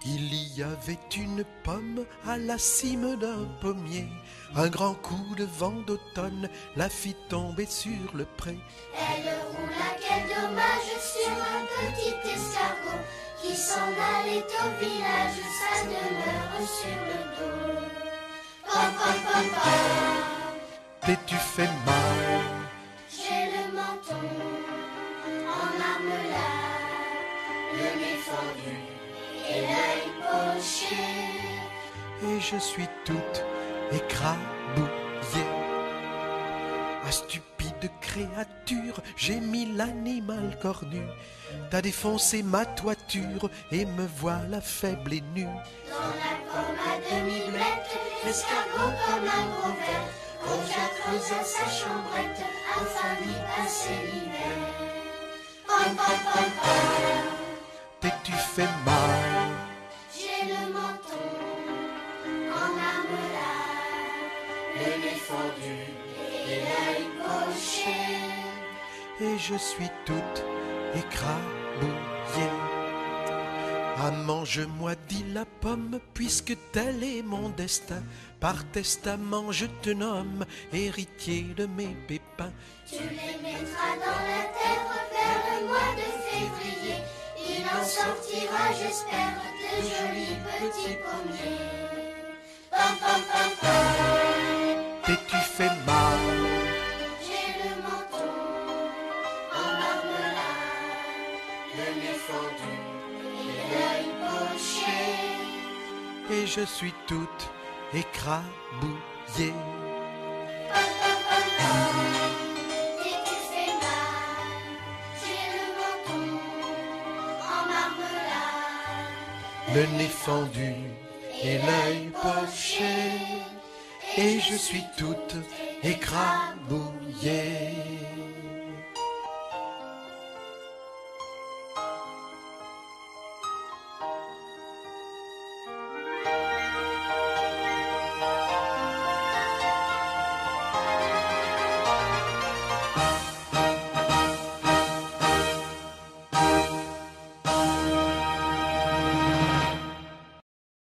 Il y avait une pomme à la cime d'un pommier. Un grand coup de vent d'automne la fit tomber sur le pré. Elle roula, quel dommage, sur un petit escargot qui s'en allait au village, sa demeure sur le dos. Pom, pom, pom, pom. T'es-tu fait mal? J'ai le menton en marmelade, le nez fendu et l'œil poché. Et je suis toute écrabouillée. Ah, stupide créature, j'ai mis l'animal cornu. T'as défoncé ma toiture et me voilà faible et nu. Dans la pomme à demi-blette, l'escargot comme un gros ver, Roja creusa sa chambrette afin d'y passer l'hiver. Pom, pom, pom, pom. T'es-tu fait mal? J'ai le menton en marmelade, le nez fendu et l'œil poché. Et je suis toute écrabouillée. Ah, mange-moi, dit la pomme, puisque tel est mon destin. Par testament, je te nomme héritier de mes pépins. Tu les mettras dans la terre vers le mois de février. Il en sortira, j'espère, de jolis petits pommiers. Pom, pom, pom, pom. T'es-tu fait mal? J'ai le menton en marmelade, le nez fendu et l'œil poché. Et je suis toute écrabouillée. T'es-tu fait mal? J'ai le menton en marmelade, Le nez fendu et l'œil poché. Et je suis toute écrabouillée.